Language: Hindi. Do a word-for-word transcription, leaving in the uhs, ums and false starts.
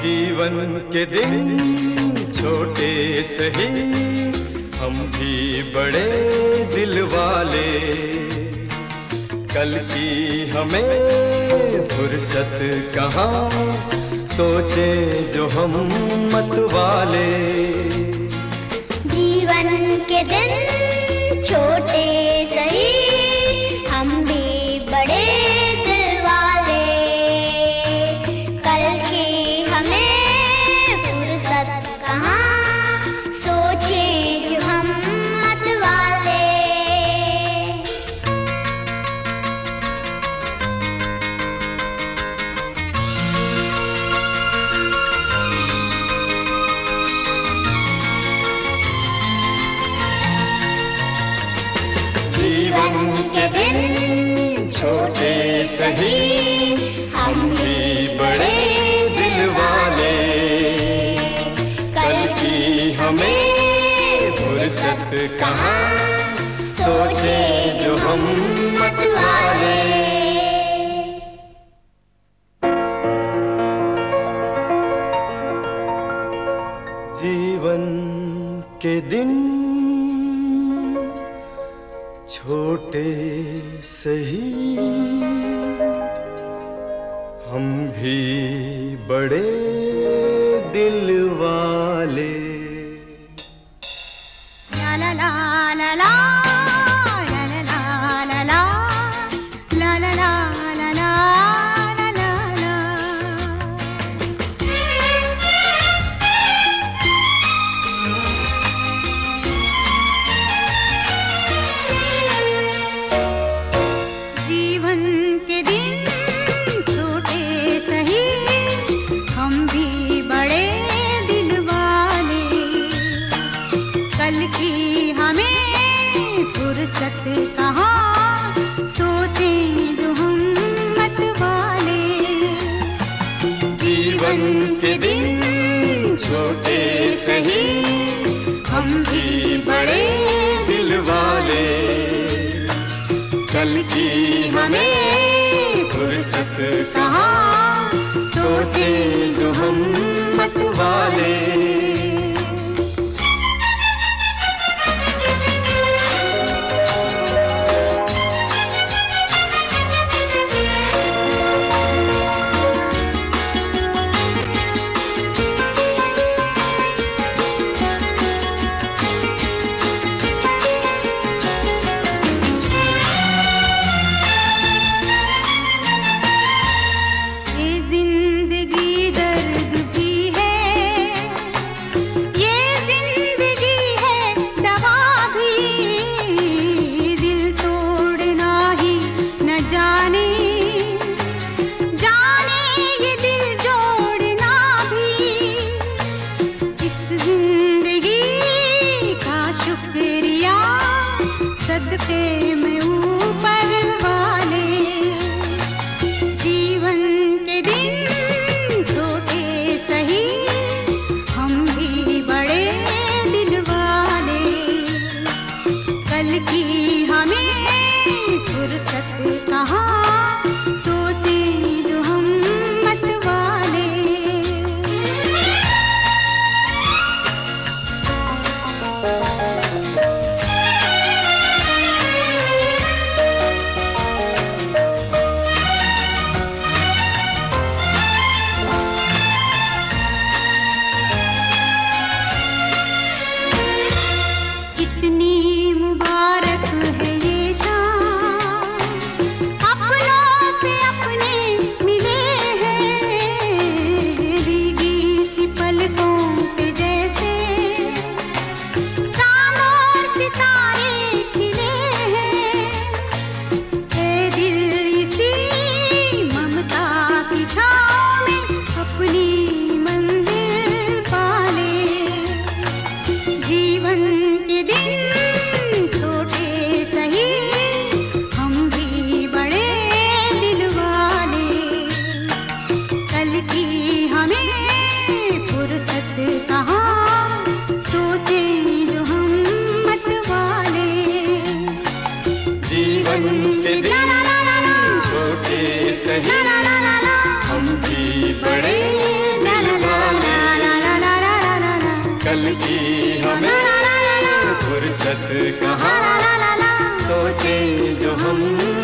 जीवन के दिन छोटे सही, हम भी बड़े दिल वाले। कल की हमें फुर्सत कहाँ, सोचे जो हम मत वाले। जीवन के दिन छोटे सही, हम भी बड़े दिल वाले। कल की हमें फुर्सत कहाँ, सोचे जो हम मत वाले। जीवन के दिन छोटे सही, हम भी बड़े दिल वाले। कल की हमें फुर्सत कहाँ, सोचे जो हम मत वाले। जीवन के दिन छोटे सही, हम भी बड़े दिल वाले। ला ला ला ला ला ला ला ला ला ला ला ला ला ला जीवन के दिन छोटे सही, हम भी बड़े दिल वाले। कल की हमें फुर्सत कहाँ, सोचे जो हम मत वाले। जीवन के दिन छोटे सही, हम भी बड़े दिल वाले। कल की हमें फुर्सत कहाँ, सोचे जो हम मत वाले। सदके में ऊपर वाले। जीवन के दिन छोटे सही, हम भी बड़े दिल वाले। कल की हमें फुर्सत कहाँ, सोचे जो हम मत वाले। कितनी मुबारक है ये शाम, अपनों से अपने मिले हैं। भीगी सी पलकों पे जैसे चाँद और सितारे खिले हैं। ऐ दिल इसी ममता की छाँव में अपनी मंजिल पाले। जीवन के दिन छोटे सही, हम भी बड़े दिल वाले। कल की हमें फुर्सत कहाँ, सोचे जो हम मत वाले। जीवन के दिन छोटे सही, हम भी बड़े दिल वाले। पल की हमें फुर्सत कहाँ, सोचे जो हम